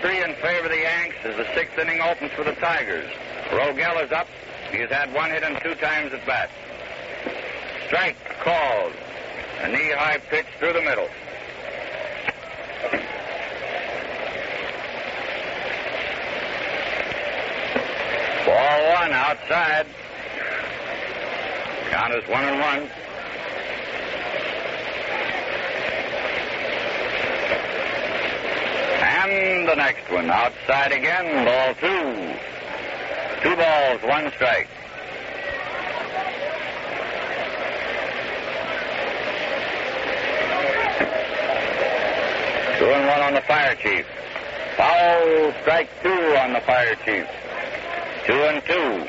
8-3 in favor of the Yanks as the sixth inning opens for the Tigers. Rogel is up. He has had one hit and 2 times at bat. Strike called. A knee-high pitch through the middle. Ball 1 outside. Count is 1-1. And the next one outside again. Ball 2. 2 balls, 1 strike. Two and 1 on the Fire Chief. Foul, strike 2 on the Fire Chief. 2-2.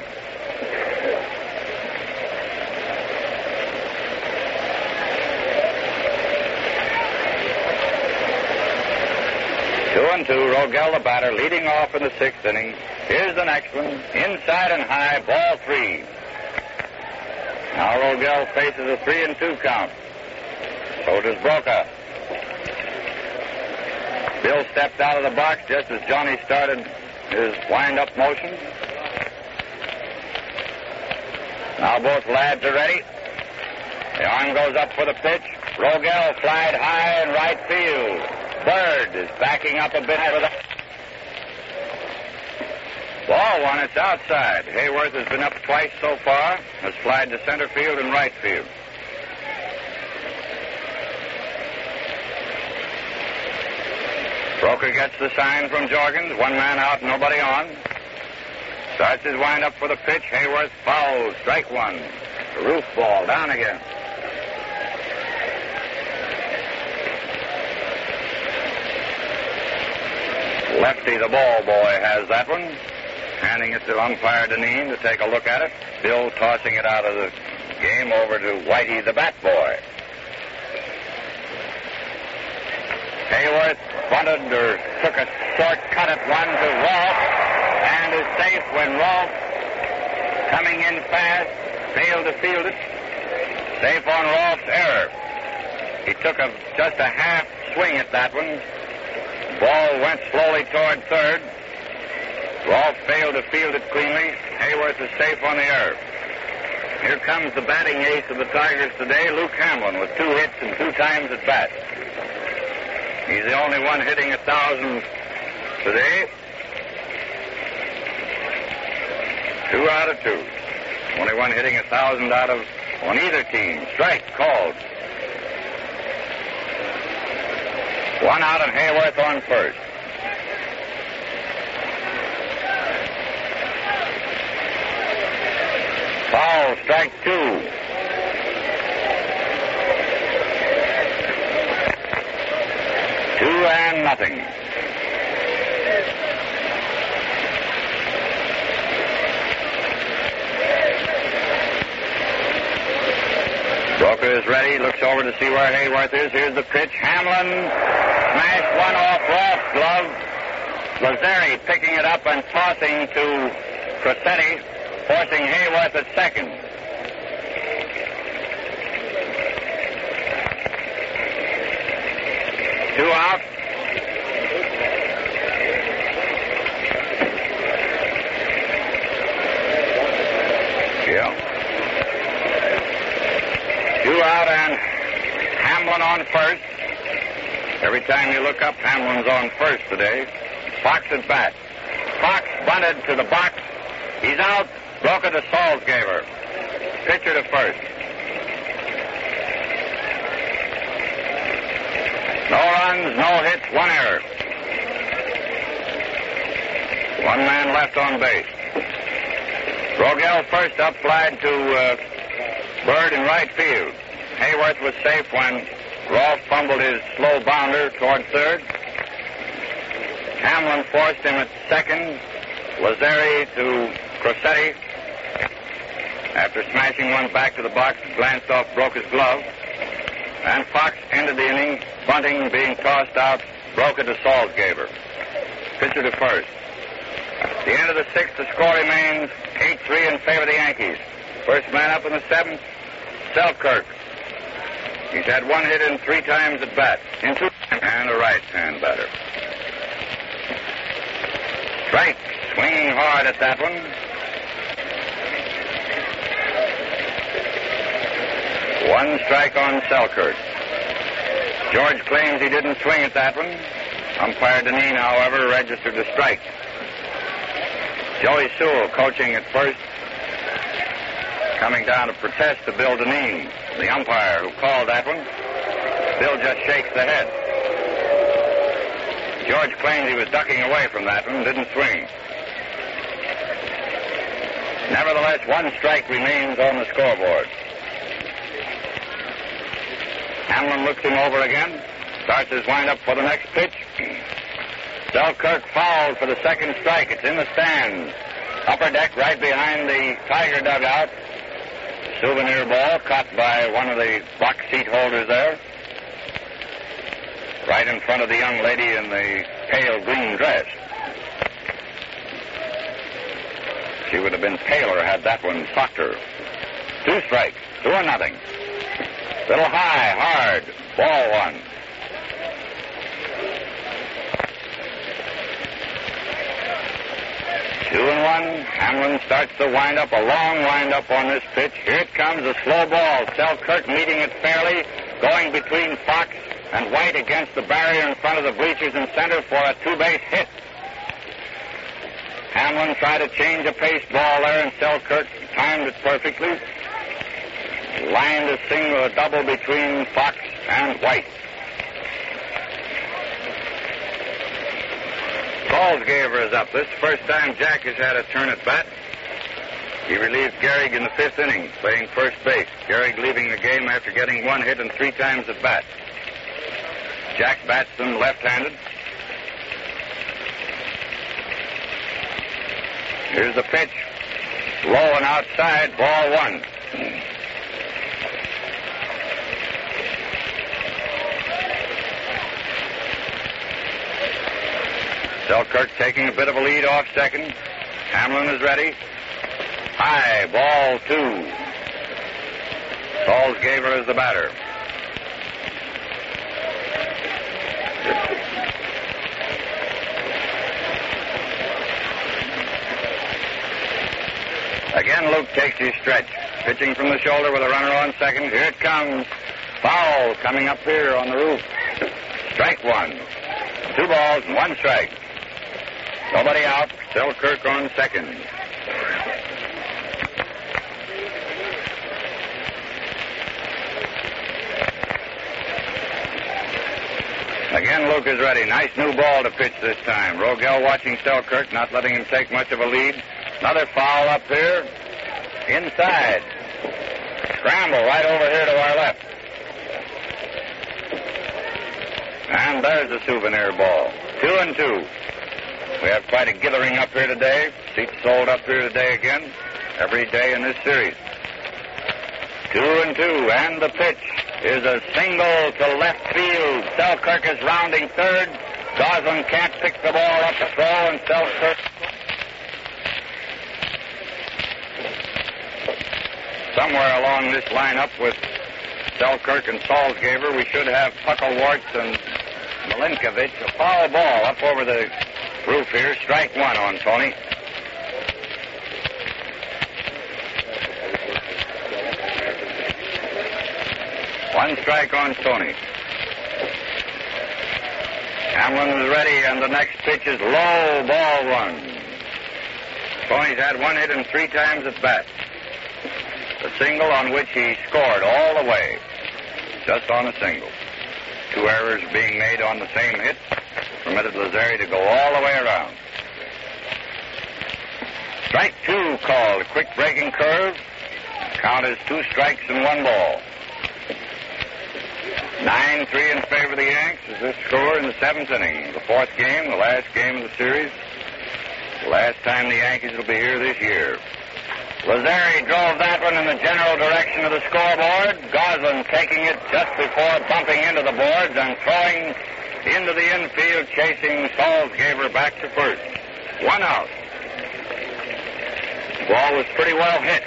Rogel, the batter, leading off in the 6th inning. Here's the next one. Inside and high, ball 3. Now Rogel faces a 3-2 count. So does Broca. Bill stepped out of the box just as Johnny started his wind-up motion. Now both lads are ready. The arm goes up for the pitch. Rogel flied high in right field. Bird is backing up a bit for the... Ball 1, it's outside. Hayworth has been up twice so far. Has flied to center field and right field. Broca gets the sign from Jorgens. 1 man out, nobody on. Starts his wind-up for the pitch. Hayworth fouls. Strike 1. The roof ball down again. Lefty, the ball boy, has that one. Handing it to umpire Deneen to take a look at it. Bill tossing it out of the game over to Whitey, the bat boy. Hayworth bunted or took a short cut at one to Rolfe and is safe when Rolfe, coming in fast, failed to field it. Safe on Rolfe's error. He took just a half swing at that one. Ball went slowly toward third. Rolfe failed to field it cleanly. Hayworth is safe on the error. Here comes the batting ace of the Tigers today, Luke Hamlin, with 2 hits and 2 times at bat. He's the only one hitting 1,000 today. 2 out of 2. Only one hitting 1,000 out of on either team. Strike called. 1 out and Hayworth on first. Foul, strike 2. 2 and nothing. Broca is ready, looks over to see where Hayworth is. Here's the pitch. Hamlin smashed one off Rolfe's glove. Lazzeri picking it up and tossing to Crosetti, forcing Hayworth at second. Two out. Yeah. 2 out and Hamlin on first. Every time you look up, Hamlin's on first today. Fox at bat. Fox bunted to the box. He's out. Broca to Salzgeber. Pitcher to first. No runs, no hits, 1 error. 1 man left on base. Rogel first up, flied to Bird in right field. Hayworth was safe when Rolfe fumbled his slow bounder toward third. Hamlin forced him at second. Lazzeri to Crosetti. After smashing one back to the box, glanced off Broca's glove. And Fox ended the inning, bunting being tossed out, Broca to Salzgeber. Pitcher to first. At the end of the 6th, the score remains 8-3 in favor of the Yankees. First man up in the 7th, Selkirk. He's had 1 hit and 3 times at bat. And a right-hand batter. Strike, swinging hard at that one. One strike on Selkirk. George claims he didn't swing at that one. Umpire Deneen, however, registered a strike. Joey Sewell coaching at first, coming down to protest to Bill Deneen, the umpire who called that one. Bill just shakes the head. George claims he was ducking away from that one, didn't swing. Nevertheless, one strike remains on the scoreboard. Hamlin looks him over again, starts his windup for the next pitch. Selkirk fouled for the second strike. It's in the stands. Upper deck right behind the Tiger dugout. Souvenir ball caught by one of the box seat holders there. Right in front of the young lady in the pale green dress. She would have been paler had that one socked her. 2 strikes, 2-0. Little high, hard, ball one. Two and one. Hamlin starts the windup, a long windup on this pitch. Here it comes, a slow ball. Selkirk meeting it fairly, going between Fox and White against the barrier in front of the bleachers in center for a 2-base hit. Hamlin tried to change a pace ball there, and Selkirk timed it perfectly. Lined a single, a double between Fox and White. Salzgeber is up. This is the first time Jack has had a turn at bat. He relieved Gehrig in the 5th inning, playing first base. Gehrig leaving the game after getting 1 hit and 3 times at bat. Jack bats them left-handed. Here's the pitch. Low and outside, ball 1. Selkirk taking a bit of a lead off second. Hamlin is ready. High, ball 2. Salzgeber is the batter. Again, Luke takes his stretch. Pitching from the shoulder with a runner on second. Here it comes. Foul coming up here on the roof. Strike 1. 2 balls and 1 strike. Nobody out. Selkirk on second. Again, Luke is ready. Nice new ball to pitch this time. Rogel watching Selkirk, not letting him take much of a lead. Another foul up here. Inside. Scramble right over here to our left. And there's the souvenir ball. 2-2. We have quite a gathering up here today. Seats sold up here today again. Every day in this series. 2-2. And the pitch is a single to left field. Selkirk is rounding third. Goslin can't pick the ball up to throw, and Selkirk... Somewhere along this lineup with Selkirk and Salzgeber, we should have Puckelwartz and Milinkovic. A foul ball up over the roof here. Strike 1 on Tony. One strike on Tony. Hamlin is ready, and the next pitch is low, ball 1. Tony's had 1 hit and 3 times at bat. The single on which he scored all the way. Just on a single. 2 errors being made on the same hit permitted Lazzeri to go all the way around. Strike 2 called. A quick breaking curve. Count is 2 strikes and 1 ball. 9-3 in favor of the Yanks is this score in the 7th inning. The 4th game, the last game of the series. The last time the Yankees will be here this year. Lazzeri drove that one in the general direction of the scoreboard. Goslin taking it just before bumping into the boards and throwing into the infield, chasing Salzgeber back to first. 1 out. The ball was pretty well hit.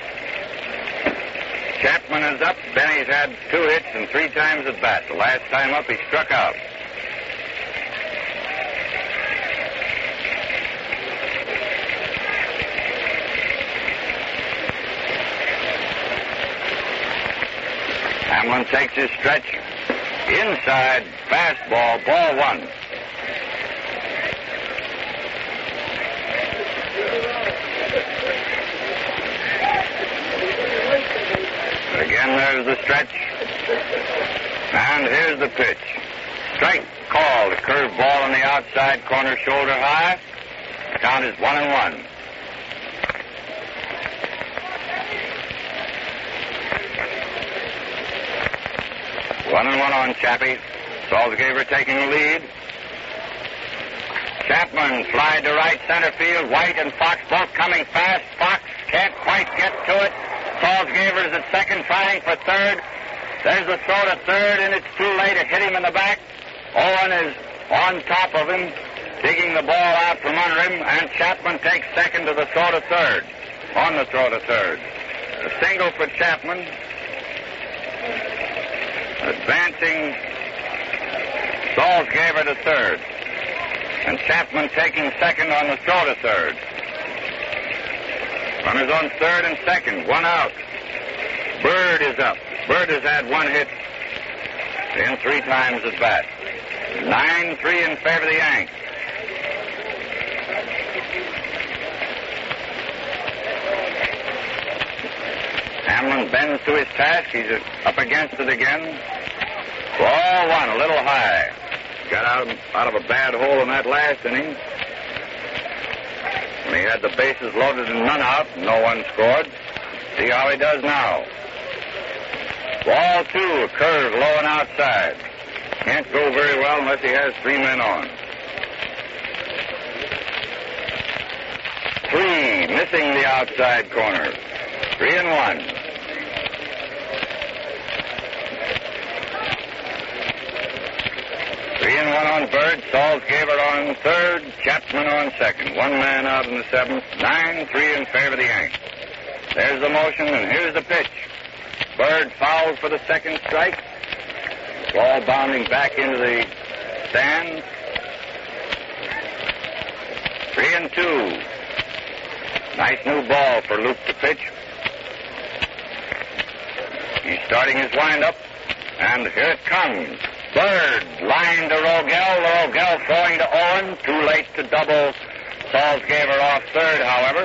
Chapman is up. Benny's had 2 hits and 3 times at bat. The last time up, he struck out. Hamlin takes his stretch. Inside, fastball, ball one. Again, there's the stretch. And here's the pitch. Strike called. A curved ball on the outside corner, shoulder high. The count is 1-1. One and one on Chappie. Salzgeber taking the lead. Chapman fly to right center field. White and Fox both coming fast. Fox can't quite get to it. Salzgeber is at second, trying for third. There's the throw to third, and it's too late. It hit him in the back. Owen is on top of him, digging the ball out from under him, and Chapman takes second to the throw to third. On the throw to third. A single for Chapman. Advancing Salzgeber to third. And Chapman taking second on the throw to third. Runners on third and second. One out. Bird is up. Bird has had one hit in 3 times at bat. 9-3 in favor of the Yanks. Hamlin bends to his task. He's up against it again. Ball one, a little high. Got out of a bad hole in that last inning. When he had the bases loaded and none out, no one scored. See how he does now. Ball two, a curve low and outside. Can't go very well unless he has 3 men on. 3, missing the outside corner. 3-1. On Bird, Salzgeber on third, Chapman on second. 1 man out in the 7th. 9-3 in favor of the Yanks. There's the motion, and here's the pitch. Bird fouled for the second strike. Ball bounding back into the stand. 3-2. Nice new ball for Luke to pitch. He's starting his windup, and here it comes. Bird, line to Rogel. Rogel throwing to Owen. Too late to double Salzgeber off third, however.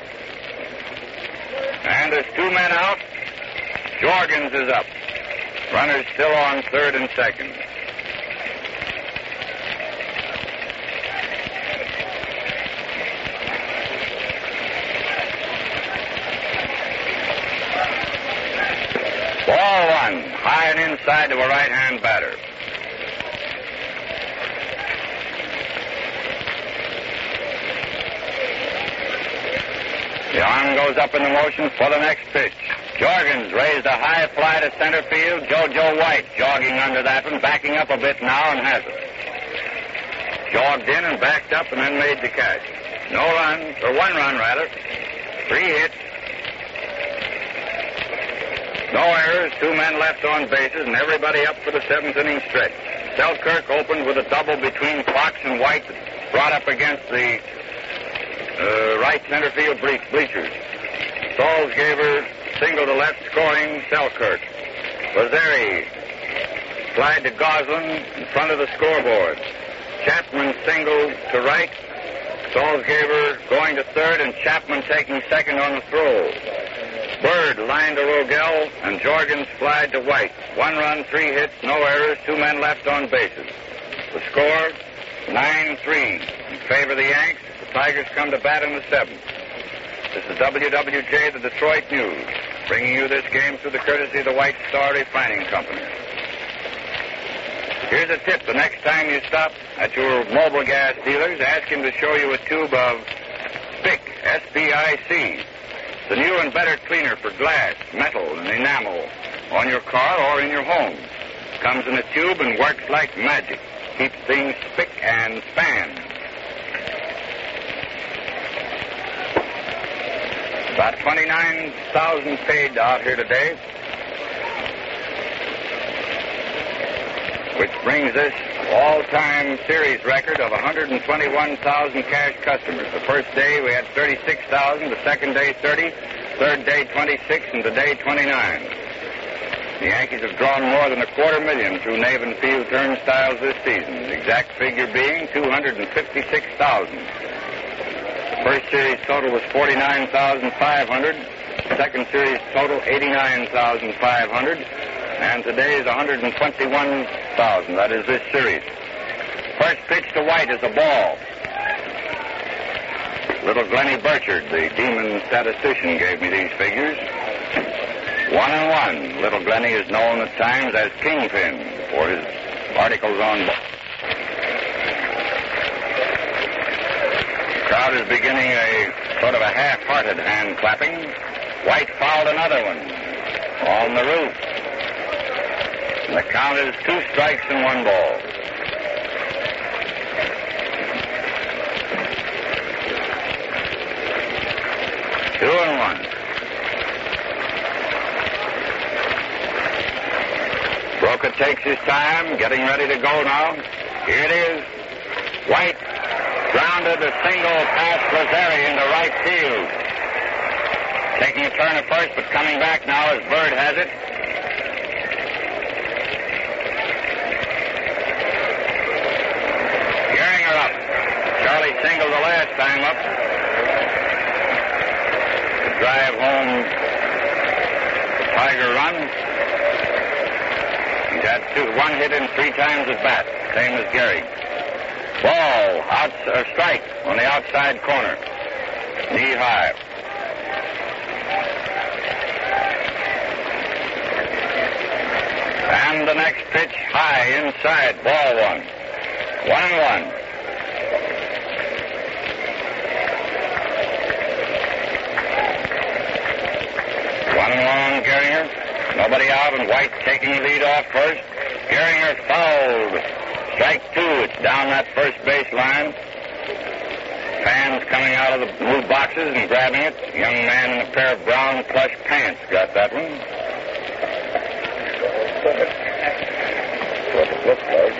And there's 2 men out. Jorgens is up. Runners still on third and second. Ball one, high and inside to a right-hand batter. The arm goes up in the motion for the next pitch. Jorgens raised a high fly to center field. JoJo White jogging under that one, backing up a bit now and has it. Jogged in and backed up and then made the catch. No runs, or 1 run rather. 3 hits. No errors, 2 men left on bases, and everybody up for the 7th inning stretch. Selkirk opened with a double between Fox and White, brought up against the right center field bleachers. Salzgeber single to left, scoring Selkirk. Lazeri slide to Goslin in front of the scoreboard. Chapman single to right. Salzgeber going to third, and Chapman taking second on the throw. Bird line to Rogel, and Jorgens flied to White. 1 run, 3 hits, no errors, 2 men left on bases. The score, 9-3 in favor of the Yanks. The Tigers come to bat in the 7th. This is WWJ, the Detroit News, bringing you this game through the courtesy of the White Star Refining Company. Here's a tip. The next time you stop at your mobile gas dealers, ask him to show you a tube of SPIC, S-P-I-C. The new and better cleaner for glass, metal, and enamel on your car or in your home. Comes in a tube and works like magic. Keeps things spick and span. About 29,000 paid out here today, which brings us all-time series record of 121,000 cash customers. The first day we had 36,000, the second day 30, third day 26, and today 29. The Yankees have drawn more than 250,000 through Navin Field turnstiles this season, the exact figure being 256,000. The first series total was 49,500. Second series total 89,500. And today is 121,000. That is this series. First pitch to White is a ball. Little Glennie Burchard, the demon statistician, gave me these figures. 1-1. Little Glennie is known at times as Kingpin for his articles on ball. The crowd is beginning a sort of a half-hearted hand clapping. White fouled another one on the roof. And the count is 2 strikes and 1 ball. Two and one. Broca takes his time, getting ready to go now. Here it is. White grounded a single past Lazari into right field. Taking a turn at first, but coming back now as Bird has it. Gehringer up. Charlie singled the last time up. Drive home the Tiger run. He's had 1 hit and 3 times at bat, same as Gehrig. Ball, strike on the outside corner, knee high. And the next pitch high inside, ball 1. 1-1. 1-1 Gehringer. Nobody out, and White taking the lead off first. Gehringer fouled. Strike 2. It's down that first base line. Fans coming out of the blue boxes and grabbing it. A young man in a pair of brown plush pants got that one. What it looks like.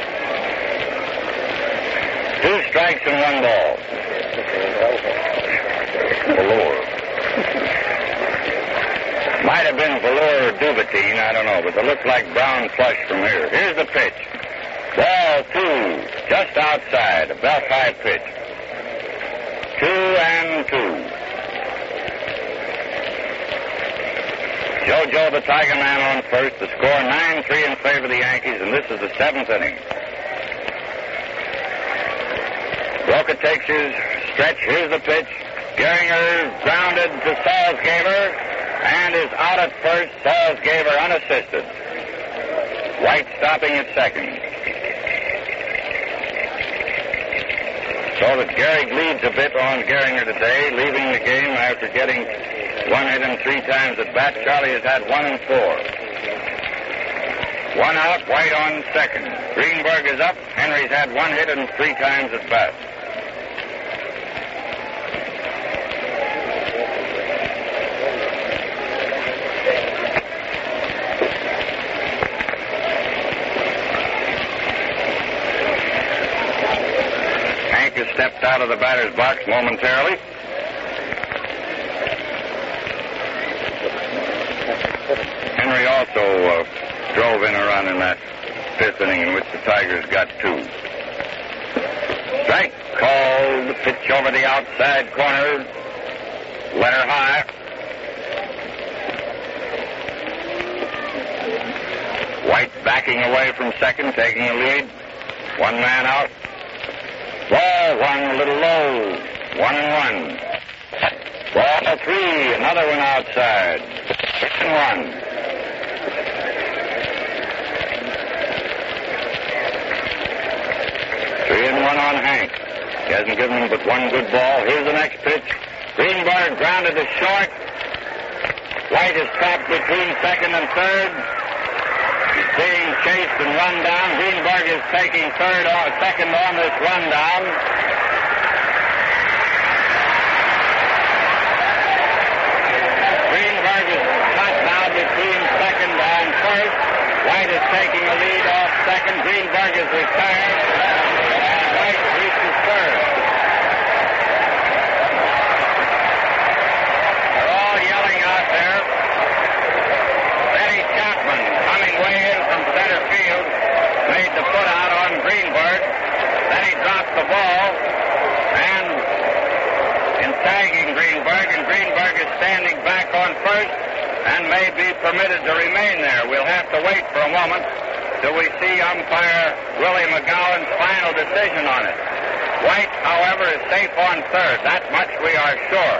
2 strikes and 1 ball. Valor. Might have been Valor or Duvatine, I don't know, but it looks like brown plush from here. Here's the pitch. Ball 2, just outside, a belt high pitch. 2-2. JoJo the Tiger Man on first. The score 9-3 in favor of the Yankees, and this is the 7th inning. Broca takes his stretch. Here's the pitch. Gehringer grounded to Salzgeber and is out at first. Salzgeber unassisted. White stopping at second. So that Gehrig leads a bit on Gehringer today, leaving the game after getting 1 hit and 3 times at bat. Charlie has had 1 and 4. 1 out, White on second. Greenberg is up. Henry's had 1 hit and 3 times at bat. Has stepped out of the batter's box momentarily. Henry also drove in a run in that 5th inning in which the Tigers got 2. Strike called. The pitch over the outside corner. Letter high. White backing away from second, taking the lead. 1 man out. Ball 1 a little low. 1-1. Ball 3, another one outside. 6-1. Three and 1 on Hank. He hasn't given him but 1 good ball. Here's the next pitch. Greenberg grounded to short. White is trapped between second and third. He's being chased and run down. Greenberg is taking second on this rundown. Greenberg is caught now between second and first. White is taking the lead off second. Greenberg is retired. And White reaches third. They're all yelling out there. Benny Chapman to put out on Greenberg. Then he dropped the ball, and in tagging Greenberg, and Greenberg is standing back on first and may be permitted to remain there. We'll have to wait for a moment till we see umpire Willie McGowan's final decision on it. White, however, is safe on third. That much we are sure.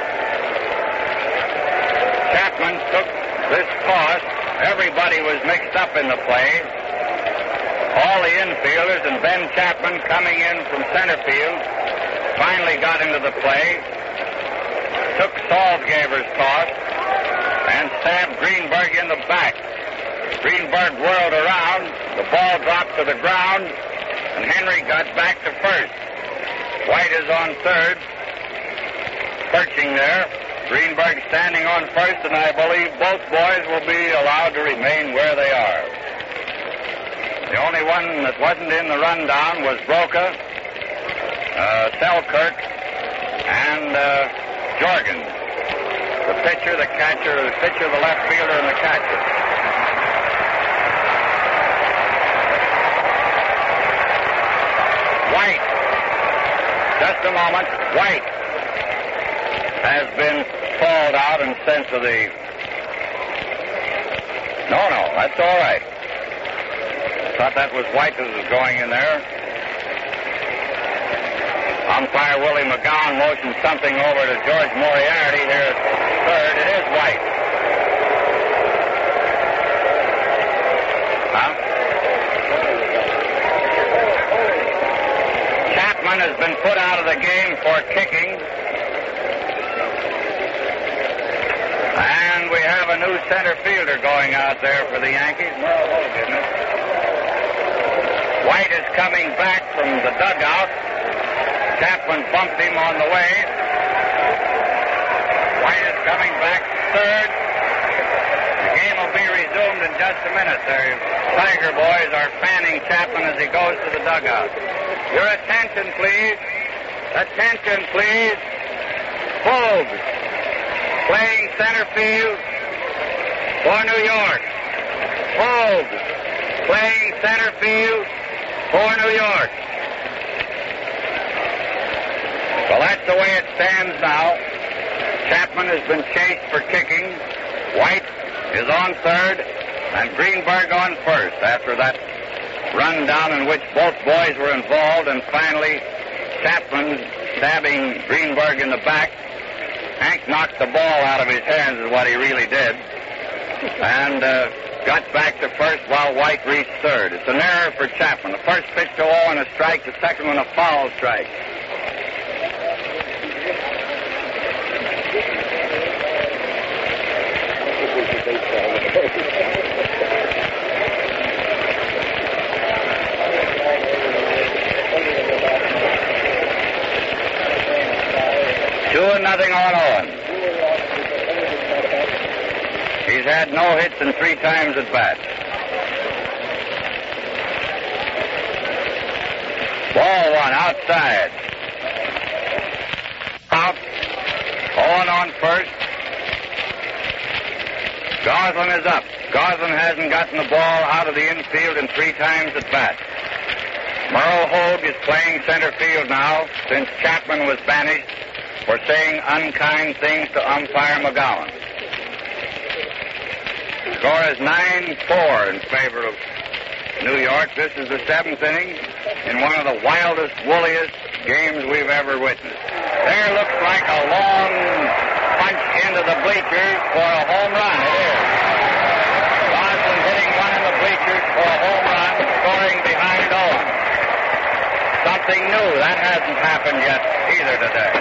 Chapman took this toss. Everybody was mixed up in the play. All the infielders and Ben Chapman coming in from center field finally got into the play, took Salzgeber's toss, and stabbed Greenberg in the back. Greenberg whirled around, the ball dropped to the ground, and Henry got back to first. White is on third, perching there. Greenberg standing on first, and I believe both boys will be allowed to remain where they are. The only one that wasn't in the rundown was Broca, Selkirk, and Jorgen. The pitcher, the catcher, the pitcher, the left fielder, and the catcher. White. Just a moment. White has been called out and sent to the... No, that's all right. Thought that was White that was going in there. Umpire Willie McGowan motioned something over to George Moriarty here at third. It is White. Chapman has been put out of the game for kicking. And we have a new center fielder going out there for the Yankees. Merle Hogue, isn't it? White is coming back from the dugout. Chapman bumped him on the way. White is coming back third. The game will be resumed in just a minute. The Tiger boys are fanning Chapman as he goes to the dugout. Your attention, please. Attention, please. Hogue, playing center field for New York. Hogue, playing center field for New York. Well, that's the way it stands now. Chapman has been chased for kicking. White is on third, and Greenberg on first after that rundown in which both boys were involved, and finally Chapman stabbing Greenberg in the back. Hank knocked the ball out of his hands is what he really did, and got back to first while White reached third. It's an error for Chapman. The first pitch to 0 and a strike, the second one a foul strike. Two and nothing on Owen. He's had no hits and 3 times at bat. Ball one outside. Out. Owen on first. Goslin is up. Goslin hasn't gotten the ball out of the infield in 3 times at bat. Merle Hogue is playing center field now since Chapman was banished for saying unkind things to umpire McGowan. Score is 9-4 in favor of New York. This is the 7th inning in one of the wildest, woolliest games we've ever witnessed. There looks like a long punch into the bleachers for a home run. It is. Goslin hitting one in the bleachers for a home run, scoring behind Owen. Something new. That hasn't happened yet either today.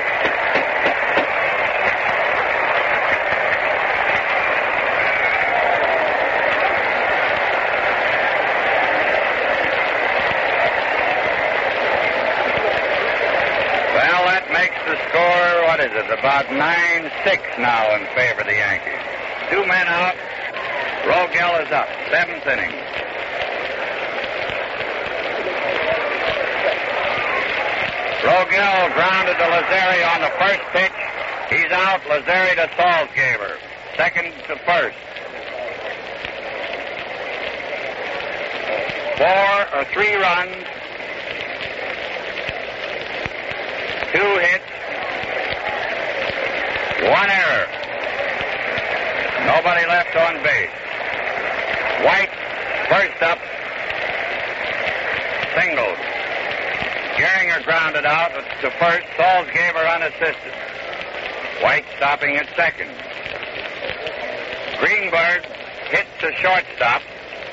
The score, what is it, about 9-6 now in favor of the Yankees. 2 men out. Rogel is up. 7th inning. Rogel grounded to Lazzeri on the first pitch. He's out. Lazzeri to Salzgeber. Second to first. 3 runs, 2 hits, 1 error. Nobody left on base. White first up, singled. Gehringer grounded out to first. Salzgeber unassisted. White stopping at second. Greenberg hits the shortstop.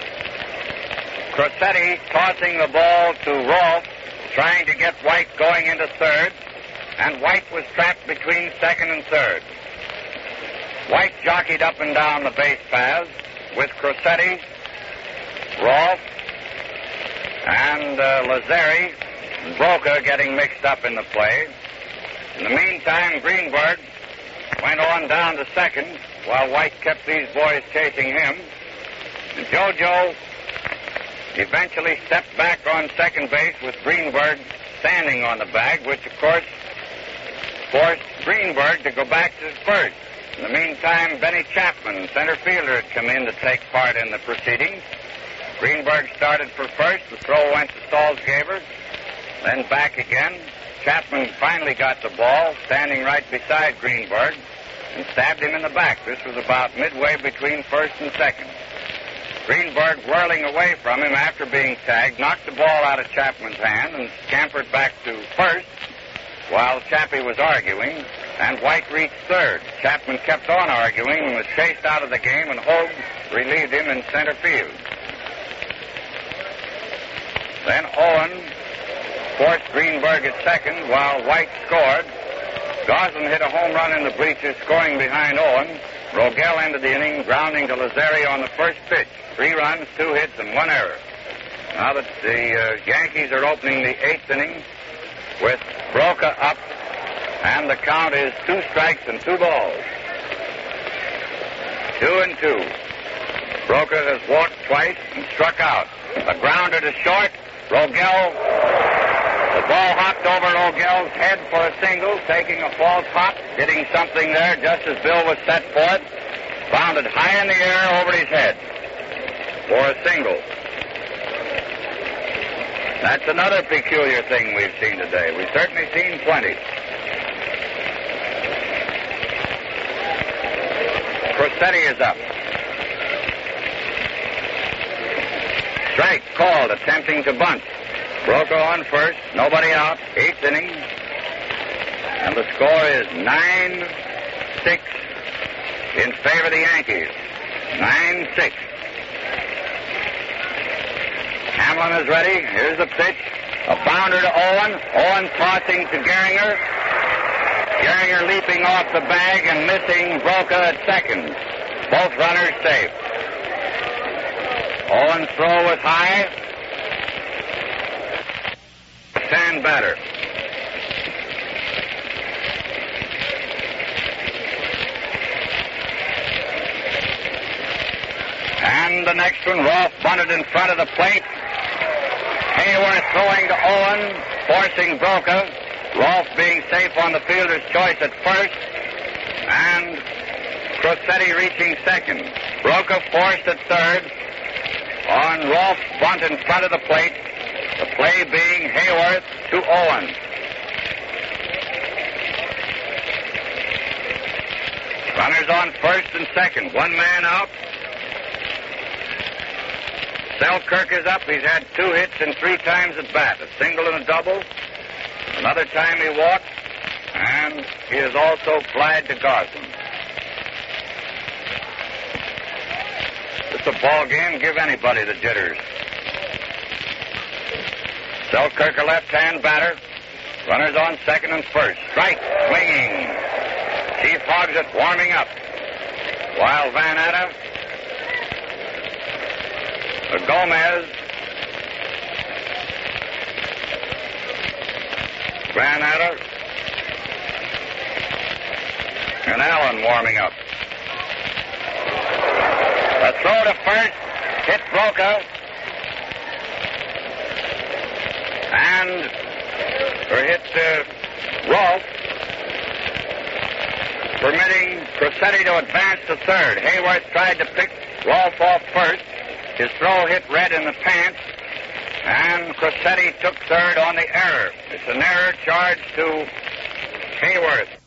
Crosetti tossing the ball to Rolfe, trying to get White going into third, and White was trapped between second and third. White jockeyed up and down the base paths with Crosetti, Rolfe, and Lazzeri, and Broca getting mixed up in the play. In the meantime, Greenberg went on down to second while White kept these boys chasing him. And JoJo eventually stepped back on second base with Greenberg standing on the bag, which, of course, forced Greenberg to go back to first. In the meantime, Benny Chapman, center fielder, had come in to take part in the proceedings. Greenberg started for first. The throw went to Salzgeber, then back again. Chapman finally got the ball, standing right beside Greenberg, and stabbed him in the back. This was about midway between first and second. Greenberg, whirling away from him after being tagged, knocked the ball out of Chapman's hand and scampered back to first while Chappie was arguing, and White reached third. Chapman kept on arguing and was chased out of the game, and Hogue relieved him in center field. Then Owen forced Greenberg at second while White scored. Goslin hit a home run in the bleachers, scoring behind Owen. Rogel ended the inning, grounding to Lazzeri on the first pitch. 3 runs, 2 hits, and 1 error. Now that the Yankees are opening the 8th inning with Broca up, and the count is 2 strikes and 2 balls. 2-2. Broca has walked twice and struck out. A grounder to short. Rogel, the ball hopped over Rogel's head for a single, taking a false hop, hitting something there just as Bill was set for it. Bounded high in the air over his head for a single. That's another peculiar thing we've seen today. We've certainly seen plenty. Crosetti is up. Strike called, attempting to bunt. Broca on first, nobody out, 8th inning. And the score is 9-6 in favor of the Yankees. 9-6. Hamlin is ready. Here's the pitch. A bounder to Owen. Owen tossing to Gehringer. Gehringer leaping off the bag and missing Broca at second. Both runners safe. Owen's throw was high. Stand batter. And the next one, Rolfe bunted in front of the plate. Hayworth throwing to Owen, forcing Broca. Rolfe being safe on the fielder's choice at first. And Crosetti reaching second. Broca forced at third. On Rolfe's bunt in front of the plate. The play being Hayworth to Owen. Runners on first and second. 1 man out. Selkirk is up. He's had 2 hits and 3 times at bat. A single and a double. Another time he walked. And he has also flied to Goslin. It's a ball game. Give anybody the jitters. Selkirk, a left-hand batter. Runners on second and first. Strike, swinging. Chief Hogsett warming up. While Van Atta, Gomez, Van Atta, and Allen warming up. A throw to first, hit Broca, and hit Rolfe, permitting Crosetti to advance to third. Hayworth tried to pick Rolfe off first. His throw hit Red in the pants, And Cressetti took third on the error. It's an error charged to Hayworth.